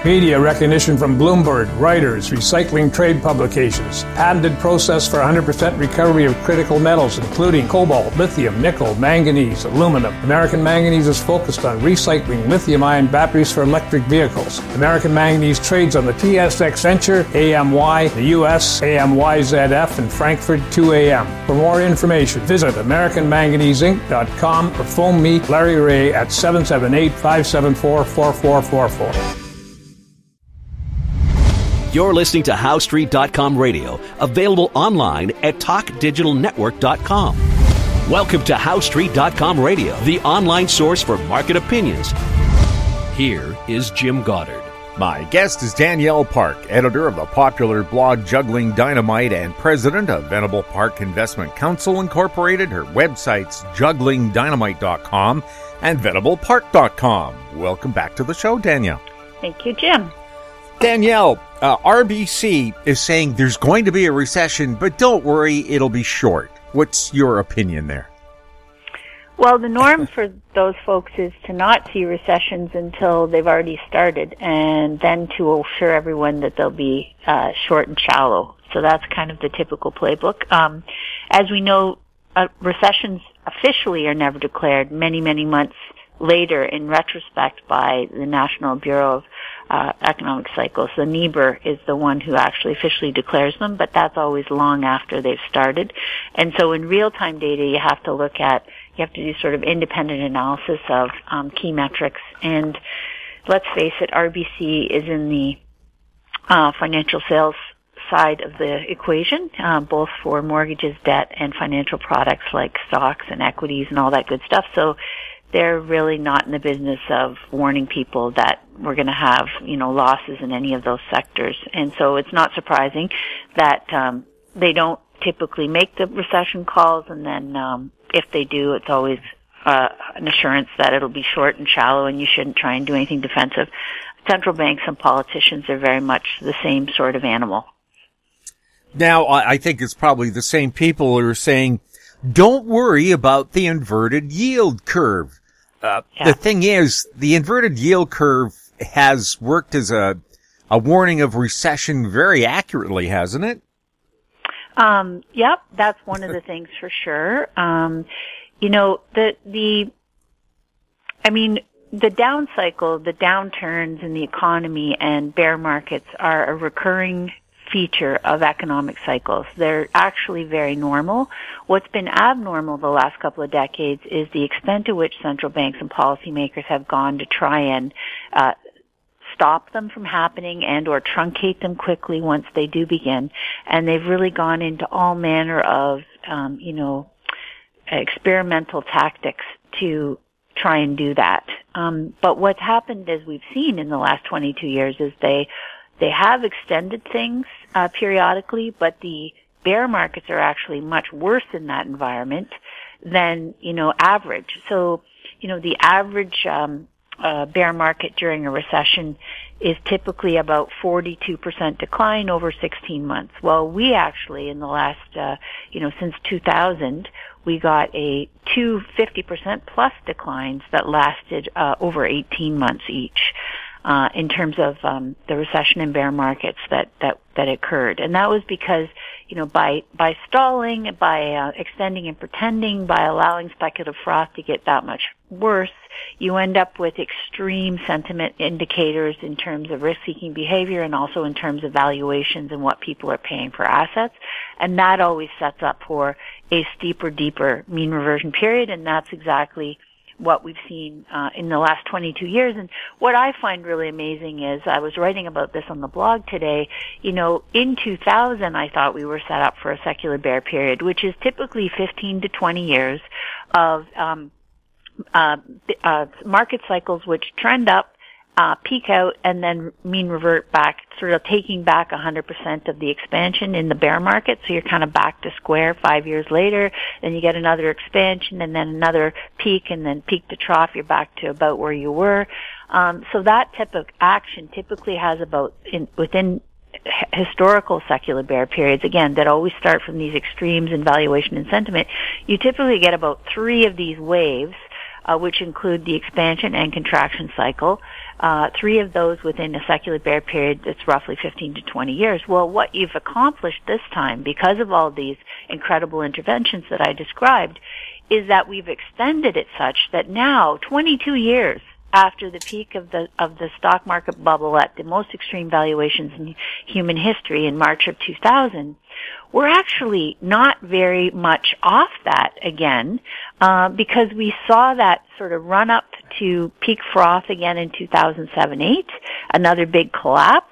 Media recognition from Bloomberg, Reuters, recycling trade publications. Patented process for 100% recovery of critical metals, including cobalt, lithium, nickel, manganese, aluminum. American Manganese is focused on recycling lithium-ion batteries for electric vehicles. American Manganese trades on the TSX Venture, AMY, the US, AMYZF, and Frankfurt 2AM. For more information, visit AmericanManganeseInc.com or phone me, Larry Ray, at 778-574-4444. You're listening to HowStreet.com radio, available online at TalkDigitalNetwork.com. Welcome to HowStreet.com radio, the online source for market opinions. Here is Jim Goddard. My guest is Danielle Park, editor of the popular blog Juggling Dynamite and president of Venable Park Investment Counsel Incorporated. Her website's JugglingDynamite.com and VenablePark.com. Welcome back to the show, Danielle. Thank you, Jim. Danielle, RBC is saying there's going to be a recession, but don't worry, it'll be short. What's your opinion there? Well, the norm for those folks is to not see recessions until they've already started, and then to assure everyone that they'll be short and shallow. So that's kind of the typical playbook. As we know, recessions officially are never declared many, many months later in retrospect by the National Bureau of Economic Cycles. The NEBR is the one who actually officially declares them, but that's always long after they've started. And so in real-time data, you have to do sort of independent analysis of key metrics. And let's face it, RBC is in the financial sales side of the equation, both for mortgages, debt, and financial products like stocks and equities and all that good stuff. So they're really not in the business of warning people that we're going to have, losses in any of those sectors. And so it's not surprising that they don't typically make the recession calls, and then if they do, it's always an assurance that it'll be short and shallow and you shouldn't try and do anything defensive. Central banks and politicians are very much the same sort of animal. Now, I think it's probably the same people who are saying, don't worry about the inverted yield curve. The thing is, the inverted yield curve has worked as a warning of recession very accurately, hasn't it? Yep, that's one of the things for sure. The down cycle, the downturns in the economy and bear markets are a recurring feature of economic cycles. They're actually very normal. What's been abnormal the last couple of decades is the extent to which central banks and policymakers have gone to try and stop them from happening and or truncate them quickly once they do begin. And they've really gone into all manner of, experimental tactics to try and do that. But what's happened, as we've seen in the last 22 years, is they have extended things periodically, but the bear markets are actually much worse in that environment than, average. So, the average bear market during a recession is typically about 42% decline over 16 months. Well, we actually, in the last, since 2000, we got two 50% plus declines that lasted over 18 months each. In terms of the recession and bear markets that occurred. And that was because, by stalling, by extending and pretending, by allowing speculative froth to get that much worse, you end up with extreme sentiment indicators in terms of risk-seeking behavior and also in terms of valuations and what people are paying for assets. And that always sets up for a steeper, deeper mean reversion period, and that's exactly what we've seen in the last 22 years. And what I find really amazing is, I was writing about this on the blog today, in 2000 I thought we were set up for a secular bear period, which is typically 15 to 20 years of market cycles which trend up, peak out, and then mean revert back, sort of taking back 100% of the expansion in the bear market. So you're kind of back to square 5 years later. Then you get another expansion and then another peak, and then peak to trough, you're back to about where you were. So that type of action typically has within historical secular bear periods, again, that always start from these extremes in valuation and sentiment, you typically get about 3 of these waves which include the expansion and contraction cycle. 3 of those within a secular bear period that's roughly 15 to 20 years. Well, what you've accomplished this time, because of all these incredible interventions that I described, is that we've extended it such that now, 22 years after the peak of the stock market bubble at the most extreme valuations in human history in March of 2000, we're actually not very much off that again, because we saw that sort of run up to peak froth again in 2007-8, another big collapse,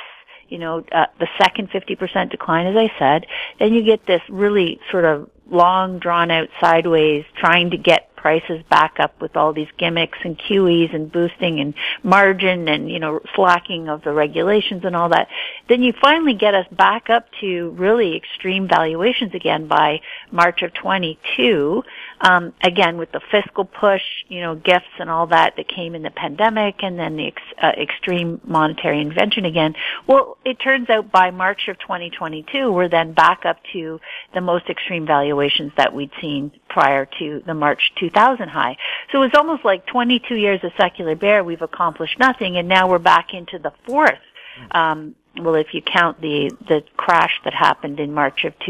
the second 50% decline, as I said. Then you get this really sort of long, drawn-out sideways, trying to get prices back up with all these gimmicks and QEs and boosting and margin and, slacking of the regulations and all that. Then you finally get us back up to really extreme valuations again by March of 22, again with the fiscal push, gifts and all that came in the pandemic, and then the extreme monetary intervention again. Well, it turns out by March of 2022, we're then back up to the most extreme valuations that we'd seen prior to the March 2000 high. So it was almost like 22 years of secular bear, we've accomplished nothing, and now we're back into the fourth. Well, if you count the crash that happened in March of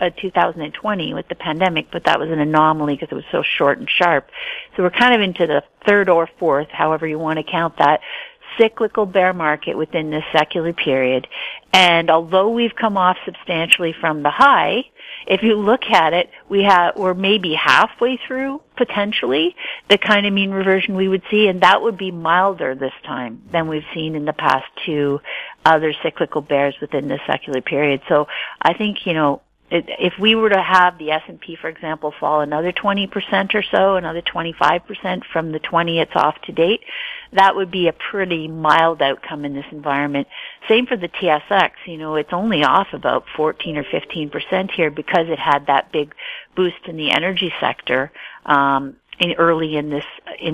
2020 with the pandemic, but that was an anomaly because it was so short and sharp. So we're kind of into the third or fourth, however you want to count that, cyclical bear market within this secular period. And although we've come off substantially from the high, if you look at it, we're maybe halfway through, potentially, the kind of mean reversion we would see, and that would be milder this time than we've seen in the past 2 other cyclical bears within this secular period. So I think, if we were to have the S&P, for example, fall another 20% or so, another 25% from the 20 it's off to date, that would be a pretty mild outcome in this environment. Same for the TSX. It's only off about 14 or 15% here because it had that big boost in the energy sector early in this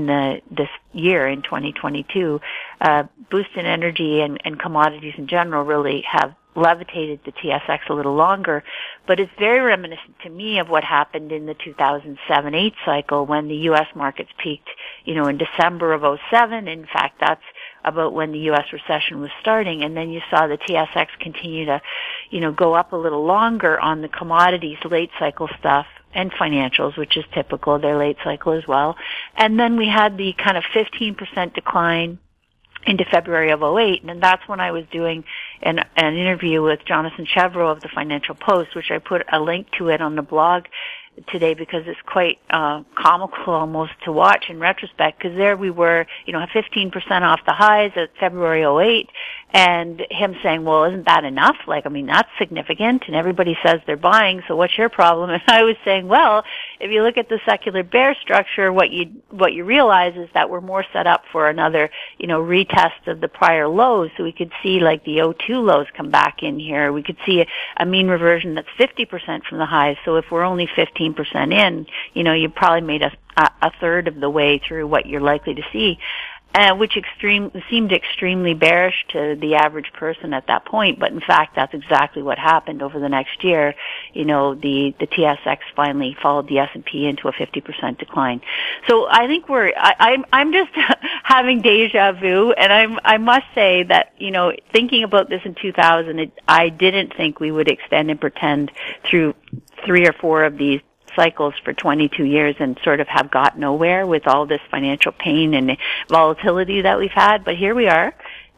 year in 2022. Boost in energy and commodities in general really have levitated the TSX a little longer, but it's very reminiscent to me of what happened in the 2007-8 cycle when the U.S. markets peaked, in December of 07. In fact, that's about when the U.S. recession was starting, and then you saw the TSX continue to, go up a little longer on the commodities late cycle stuff and financials, which is typical, they're late cycle as well. And then we had the kind of 15% decline into February of 08, and that's when I was doing an interview with Jonathan Chevreau of the Financial Post, which I put a link to it on the blog today because it's quite comical almost to watch in retrospect, because there we were, 15% off the highs at February 08, and him saying, well, isn't that enough? That's significant, and everybody says they're buying, so what's your problem? And I was saying, well, if you look at the secular bear structure, what you realize is that we're more set up for another, retest of the prior lows, so we could see the 02 lows come back in here. We could see a mean reversion that's 50% from the highs, so if we're only 15% in, you probably made a third of the way through what you're likely to see. Which seemed extremely bearish to the average person at that point, but in fact that's exactly what happened over the next year. The TSX finally followed the S&P into a 50% decline. So I think I'm just having deja vu, and I must say that, thinking about this in 2000, I didn't think we would extend and pretend through 3 or 4 of these cycles for 22 years and sort of have got nowhere with all this financial pain and volatility that we've had. But here we are,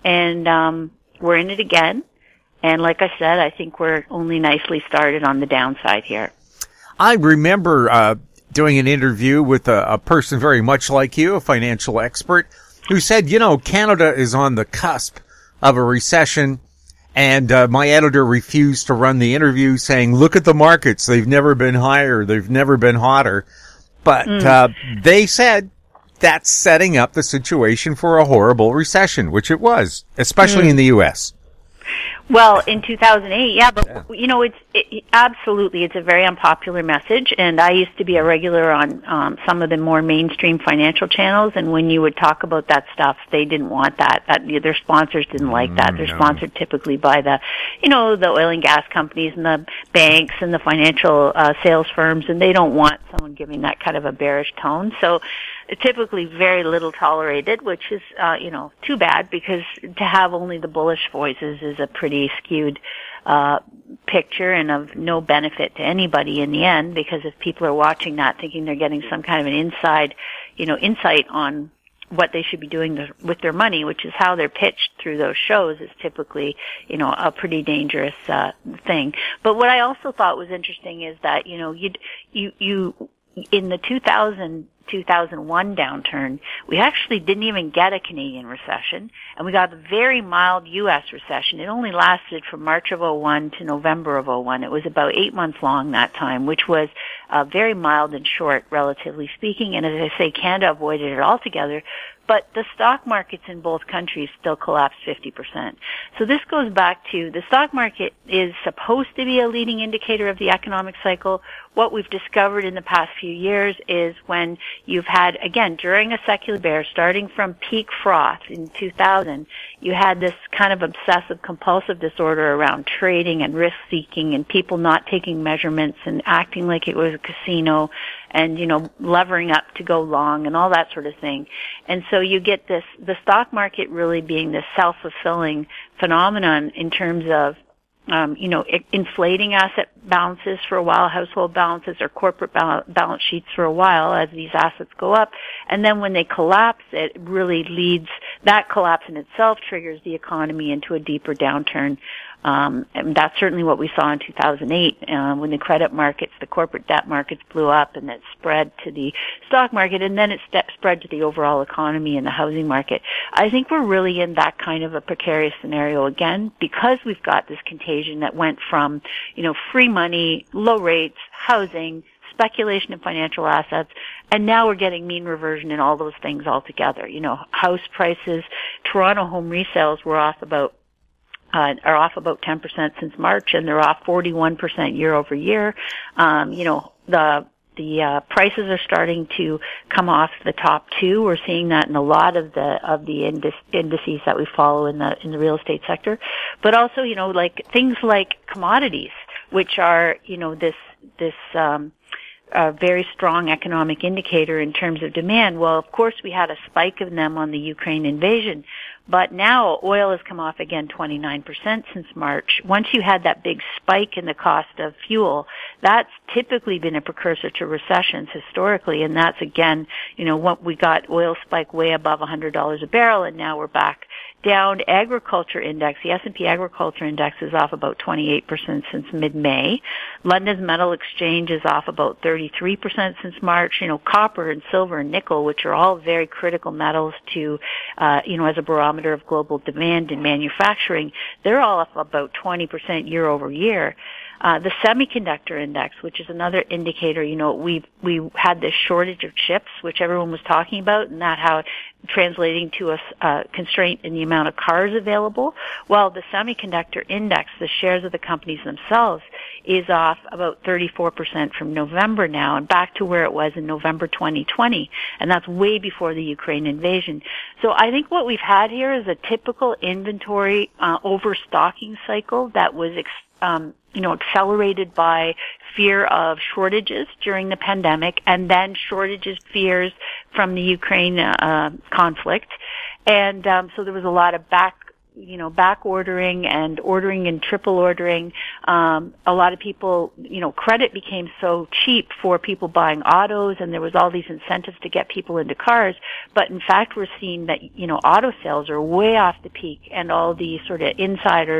and we're in it again. And like I said, I think we're only nicely started on the downside here. I remember doing an interview with a person very much like you, a financial expert, who said, Canada is on the cusp of a recession. And my editor refused to run the interview, saying, look at the markets. They've never been higher. They've never been hotter. But they said that's setting up the situation for a horrible recession, which it was, especially in the U.S. Well, in 2008, yeah, but absolutely, it's a very unpopular message, and I used to be a regular on some of the more mainstream financial channels, and when you would talk about that stuff, they didn't want that. Their sponsors didn't like that. They're sponsored typically by the oil and gas companies and the banks and the financial sales firms, and they don't want someone giving that kind of a bearish tone. So typically very little tolerated, which is, too bad, because to have only the bullish voices is a pretty skewed picture and of no benefit to anybody in the end, because if people are watching that thinking they're getting some kind of an insight on what they should be doing with their money, which is how they're pitched through those shows, is typically, a pretty dangerous thing. But what I also thought was interesting is that, you in the 2001 downturn, we actually didn't even get a Canadian recession, and we got a very mild U.S. recession. It only lasted from March of 01 to November of 01. It was about 8 months long that time, which was very mild and short, relatively speaking. And as I say, Canada avoided it altogether. But the stock markets in both countries still collapsed 50%. So this goes back to the stock market is supposed to be a leading indicator of the economic cycle. What we've discovered in the past few years is when you've had, again, during a secular bear, starting from peak froth in 2000, you had this kind of obsessive compulsive disorder around trading and risk seeking and people not taking measurements and acting like it was a casino and, levering up to go long and all that sort of thing. And so you get the stock market really being this self-fulfilling phenomenon in terms of, inflating asset balances for a while, household balances or corporate balance sheets for a while as these assets go up. And then when they collapse, it really that collapse in itself triggers the economy into a deeper downturn. And that's certainly what we saw in 2008, when the credit markets, the corporate debt markets blew up and it spread to the stock market, and then it spread to the overall economy and the housing market. I think we're really in that kind of a precarious scenario again, because we've got this contagion that went from, free money, low rates, housing, speculation in financial assets, and now we're getting mean reversion in all those things altogether. House prices, Toronto home resales were off about 10% since March, and they're off 41% year over year. The prices are starting to come off the top two. We're seeing that in a lot of the indices that we follow in the real estate sector, but also like things like commodities, which are this very strong economic indicator in terms of demand. Well, of course, we had a spike of them on the Ukraine invasion, but now oil has come off again 29% since March. Once you had that big spike in the cost of fuel, that's typically been a precursor to recessions historically, and that's again, what we got oil spike way above $100 a barrel, and now we're back down. Agriculture index, the S&P agriculture index is off about 28% since mid-May. London's metal exchange is off about 33% since March. Copper and silver and nickel, which are all very critical metals to, as a barometer of global demand in manufacturing, they're all up about 20% year over year. The semiconductor index, which is another indicator, we had this shortage of chips, which everyone was talking about, and that how translating to a constraint in the amount of cars available. Well, the semiconductor index, the shares of the companies themselves, is off about 34% from November now, and back to where it was in November 2020, and that's way before the Ukraine invasion. So I think what we've had here is a typical inventory overstocking cycle that was accelerated by fear of shortages during the pandemic, and then fears from the Ukraine conflict. And so there was a lot of back ordering and ordering and triple ordering. A lot of people, credit became so cheap for people buying autos, and there was all these incentives to get people into cars. But in fact, we're seeing that, auto sales are way off the peak, and all the sort of insider,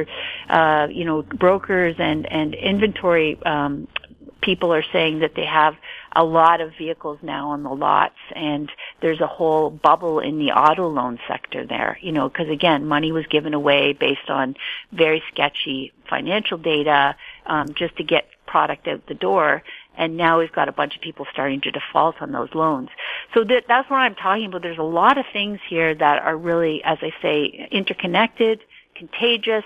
brokers and inventory, people are saying that they have a lot of vehicles now on the lots, and there's a whole bubble in the auto loan sector there, because again, money was given away based on very sketchy financial data, just to get product out the door. And now we've got a bunch of people starting to default on those loans. So that's what I'm talking about. There's a lot of things here that are really, as I say, interconnected, contagious,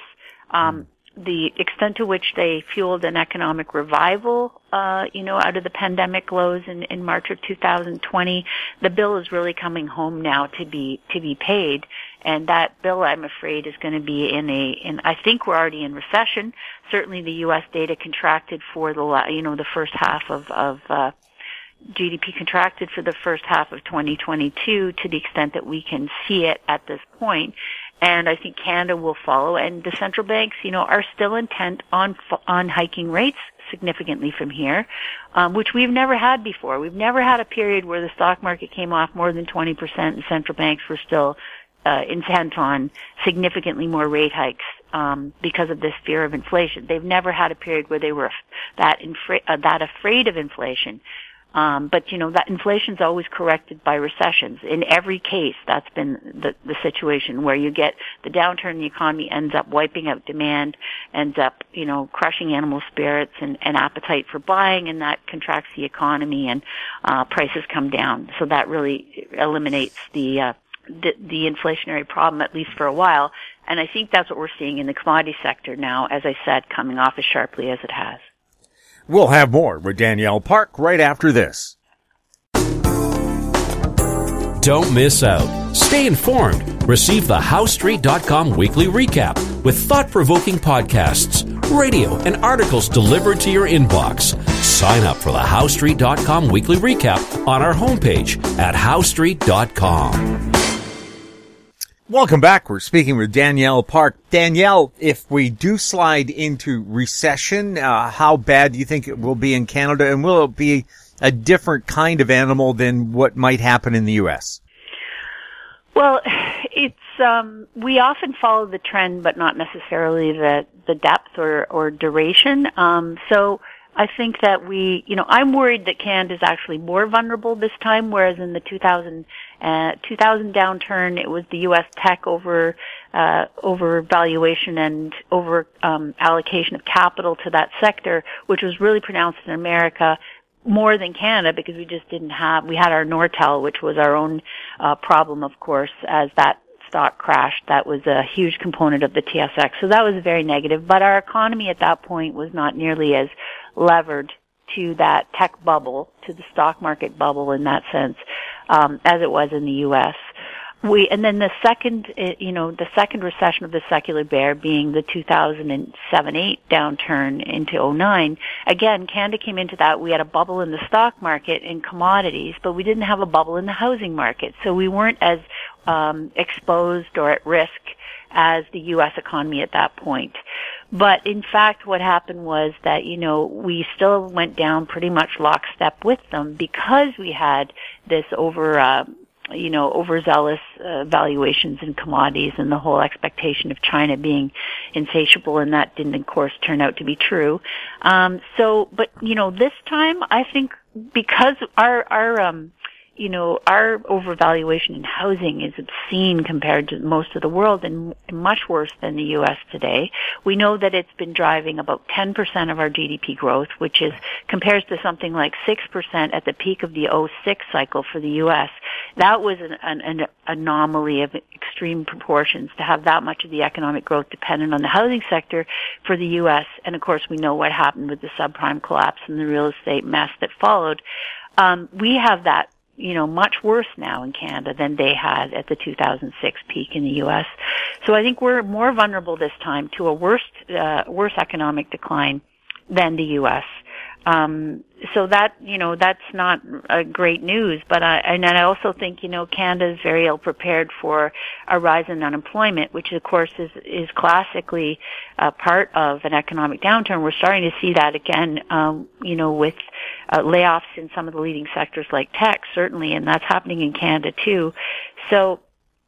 the extent to which they fueled an economic revival, out of the pandemic lows in March of 2020. The bill is really coming home now to be paid. And that bill, I'm afraid, is going to be I think we're already in recession. Certainly the U.S. data contracted for the first half of GDP contracted for the first half of 2022 to the extent that we can see it at this point. And I think Canada will follow. And the central banks, are still intent on hiking rates significantly from here, which we've never had before. We've never had a period where the stock market came off more than 20% and central banks were still intent on significantly more rate hikes because of this fear of inflation. They've never had a period where they were that afraid of inflation. But that inflation's always corrected by recessions. In every case, that's been the situation where you get the downturn in the economy ends up wiping out demand, ends up, crushing animal spirits and appetite for buying, and that contracts the economy and prices come down. So that really eliminates the inflationary problem, at least for a while. And I think that's what we're seeing in the commodity sector now, as I said, coming off as sharply as it has. We'll have more with Danielle Park right after this. Don't miss out. Stay informed. Receive the HowStreet.com weekly recap with thought-provoking podcasts, radio, and articles delivered to your inbox. Sign up for the HowStreet.com weekly recap on our homepage at HowStreet.com. Welcome back. We're speaking with Danielle Park. Danielle, if we do slide into recession, how bad do you think it will be in Canada, and will it be a different kind of animal than what might happen in the U.S.? Well, it's we often follow the trend, but not necessarily the depth or duration. So I think that I'm worried that Canada is actually more vulnerable this time, whereas in the 2000 downturn, it was the U.S. tech over valuation and over allocation of capital to that sector, which was really pronounced in America more than Canada, because we just we had our Nortel, which was our own problem, of course, as that stock crashed. That was a huge component of the TSX. So that was very negative. But our economy at that point was not nearly as levered to that tech bubble, to the stock market bubble in that sense, as it was in the U.S. And then the second recession of the secular bear being the 2007-8 downturn into 2009. Again, Canada came into that. We had a bubble in the stock market in commodities, but we didn't have a bubble in the housing market. So we weren't as exposed or at risk as the U.S. economy at that point. But in fact, what happened was that, we still went down pretty much lockstep with them because we had this overzealous valuations in commodities and the whole expectation of China being insatiable, and that didn't, of course, turn out to be true. But this time, I think because our overvaluation in housing is obscene compared to most of the world and much worse than the U.S. today. We know that it's been driving about 10% of our GDP growth, which compares to something like 6% at the peak of the 2006 cycle for the U.S. That was an anomaly of extreme proportions to have that much of the economic growth dependent on the housing sector for the U.S. And of course, we know what happened with the subprime collapse and the real estate mess that followed. We have that much worse now in Canada than they had at the 2006 peak in the U.S. So I think we're more vulnerable this time to a worse economic decline than the U.S. So that, that's not great news, but I also think, Canada is very ill prepared for a rise in unemployment, which of course is classically part of an economic downturn. We're starting to see that again, with layoffs in some of the leading sectors like tech, certainly, and that's happening in Canada too. So,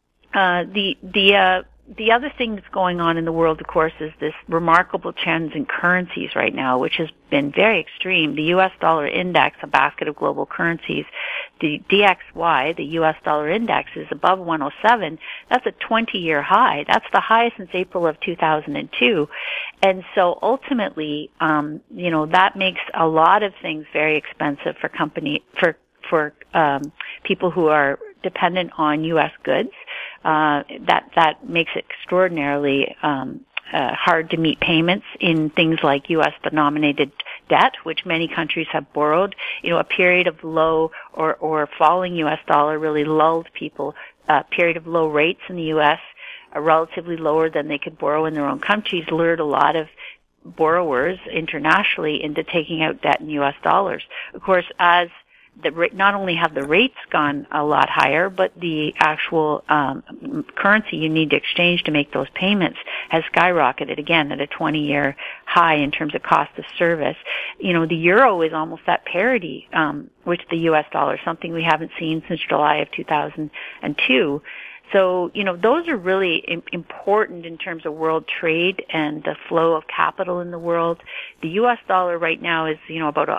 the other thing that's going on in the world, of course, is this remarkable trends in currencies right now, which has been very extreme. The U.S. dollar index, a basket of global currencies, the DXY, the U.S. dollar index, is above 107. That's a 20-year high. That's the highest since April of 2002. And so ultimately, that makes a lot of things very expensive for for people who are dependent on U.S. goods. That makes it extraordinarily hard to meet payments in things like U.S. denominated debt, which many countries have borrowed. A period of low or falling U.S. dollar really lulled people. A period of low rates in the U.S., relatively lower than they could borrow in their own countries, lured a lot of borrowers internationally into taking out debt in U.S. dollars. Of course, as not only have the rates gone a lot higher, but the actual currency you need to exchange to make those payments has skyrocketed again at a 20-year high in terms of cost of service. The euro is almost at parity with the U.S. dollar, something we haven't seen since July of 2002. So, those are really important in terms of world trade and the flow of capital in the world. The U.S. dollar right now is, about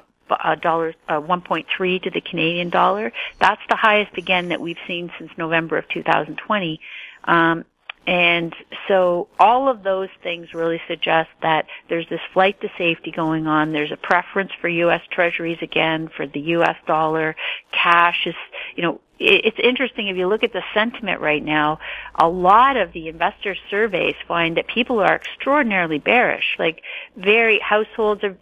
$1.3 to the Canadian dollar. That's the highest again that we've seen since November of 2020. And so all of those things really suggest that there's this flight to safety going on. There's a preference for U.S. treasuries again, for the U.S. dollar. Cash is, it's interesting if you look at the sentiment right now, a lot of the investor surveys find that people are extraordinarily bearish. Like households are,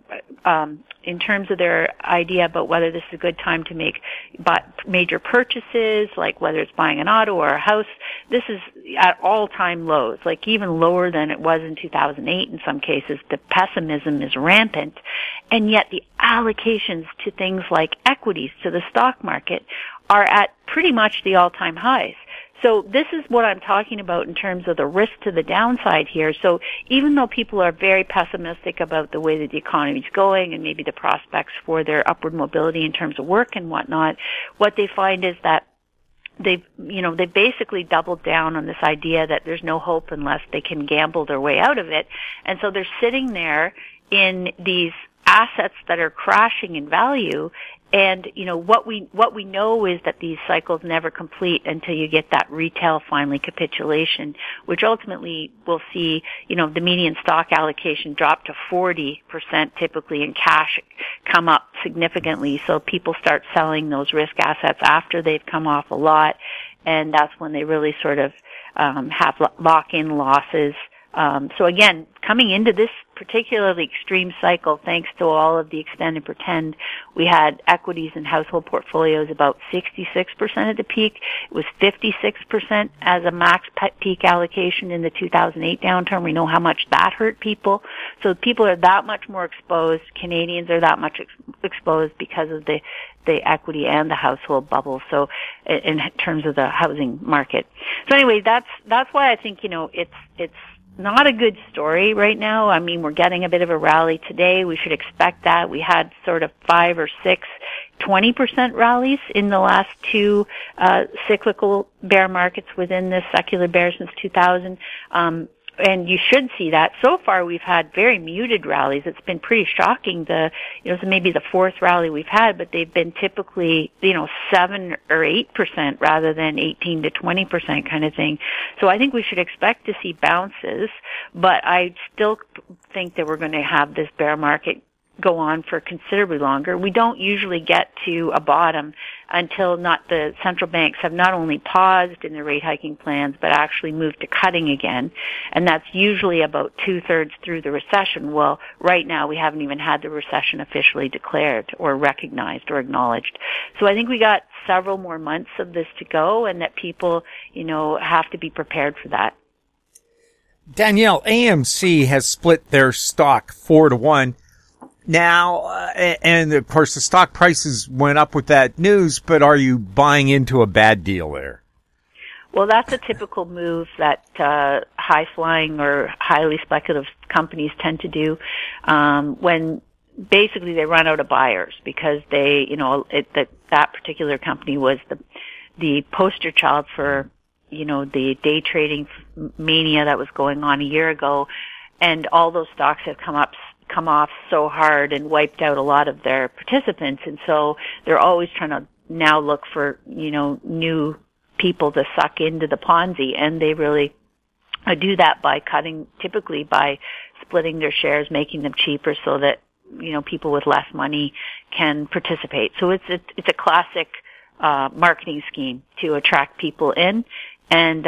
in terms of their idea about whether this is a good time to make major purchases, like whether it's buying an auto or a house, this is at all-time lows, like even lower than it was in 2008 in some cases. The pessimism is rampant, and yet the allocations to things like equities, to the stock market, are at pretty much the all-time highs. So this is what I'm talking about in terms of the risk to the downside here. So even though people are very pessimistic about the way that the economy is going and maybe the prospects for their upward mobility in terms of work and whatnot, what they find is that they basically doubled down on this idea that there's no hope unless they can gamble their way out of it. And so they're sitting there in these assets that are crashing in value. And, what we know is that these cycles never complete until you get that retail finally capitulation, which ultimately will see, the median stock allocation drop to 40% typically, and cash come up significantly. So people start selling those risk assets after they've come off a lot, and that's when they really sort of have lock-in losses. So again, coming into this particularly extreme cycle, thanks to all of the extend and pretend, we had equities and household portfolios about 66% at the peak. It was 56% as a max peak allocation in the 2008 downturn. We know how much that hurt people. So people are that much more exposed. Canadians are that much exposed because of the equity and the household bubble. So in terms of the housing market. So anyway, that's why I think, it's not a good story right now. I mean, we're getting a bit of a rally today. We should expect that. We had sort of 5 or 6 20% rallies in the last two cyclical bear markets within this secular bear since 2000. And you should see that. So far, we've had very muted rallies. It's been pretty shocking. So maybe the fourth rally we've had, but they've been typically, 7 or 8% rather than 18 to 20% kind of thing. So I think we should expect to see bounces, but I still think that we're going to have this bear market go on for considerably longer. We don't usually get to a bottom until the central banks have not only paused in their rate hiking plans, but actually moved to cutting again. And that's usually about 2/3 through the recession. Well, right now we haven't even had the recession officially declared or recognized or acknowledged. So I think we got several more months of this to go, and that people, have to be prepared for that. Danielle, AMC has split their stock 4-to-1. Now, and of course the stock prices went up with that news, but are you buying into a bad deal there? Well, that's a typical move that high-flying or highly speculative companies tend to do when basically they run out of buyers, because they, that particular company was the poster child for, the day trading mania that was going on a year ago, and all those stocks have come off so hard and wiped out a lot of their participants, and so they're always trying to now look for, new people to suck into the Ponzi, and they really do that by typically by splitting their shares, making them cheaper so that, people with less money can participate. So it's a classic marketing scheme to attract people in, and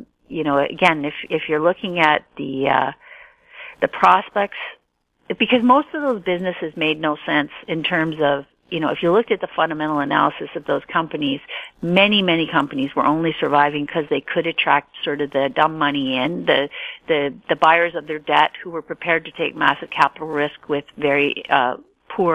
again, if you're looking at the prospects, because most of those businesses made no sense in terms of, if you looked at the fundamental analysis of those companies, many, many companies were only surviving because they could attract sort of the dumb money in, the buyers of their debt who were prepared to take massive capital risk with very poor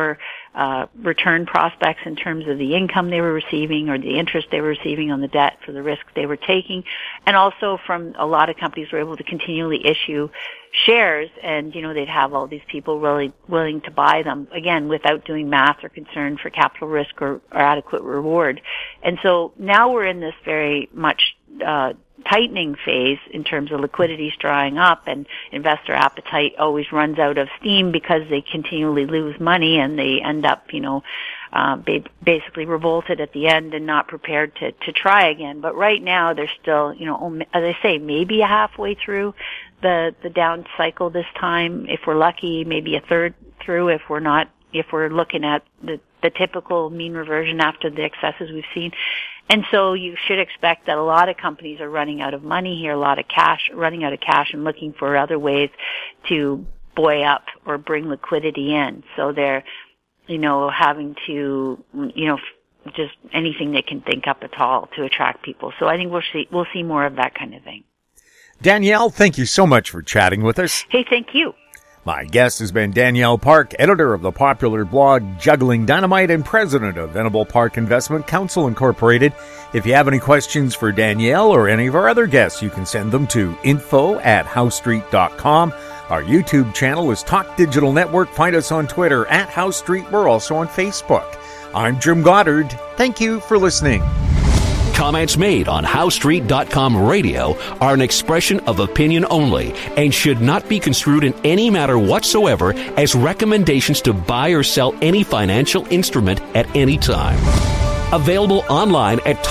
return prospects in terms of the income they were receiving or the interest they were receiving on the debt for the risk they were taking. And also from a lot of companies were able to continually issue shares, and, they'd have all these people really willing to buy them, again, without doing math or concern for capital risk or adequate reward. And so now we're in this very much tightening phase in terms of liquidity drying up, and investor appetite always runs out of steam because they continually lose money and they end up, basically revolted at the end and not prepared to try again. But right now they're still, as I say, maybe halfway through the down cycle this time. If we're lucky, maybe a third through if we're looking at the typical mean reversion after the excesses we've seen. And so you should expect that a lot of companies are running out of money here, running out of cash and looking for other ways to buoy up or bring liquidity in. So they're, having to, just anything they can think up at all to attract people. So I think we'll see more of that kind of thing. Danielle, thank you so much for chatting with us. Hey, thank you. My guest has been Danielle Park, editor of the popular blog Juggling Dynamite and president of Venable Park Investment Counsel Incorporated. If you have any questions for Danielle or any of our other guests, you can send them to info@HoweStreet.com. Our YouTube channel is Talk Digital Network. Find us on Twitter @HoweStreet. We're also on Facebook. I'm Jim Goddard. Thank you for listening. Comments made on HoweStreet.com radio are an expression of opinion only and should not be construed in any matter whatsoever as recommendations to buy or sell any financial instrument at any time. Available online at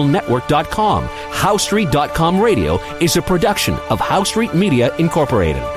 TalkDigitalNetwork.com. HoweStreet.com radio is a production of HoweStreet Media Incorporated.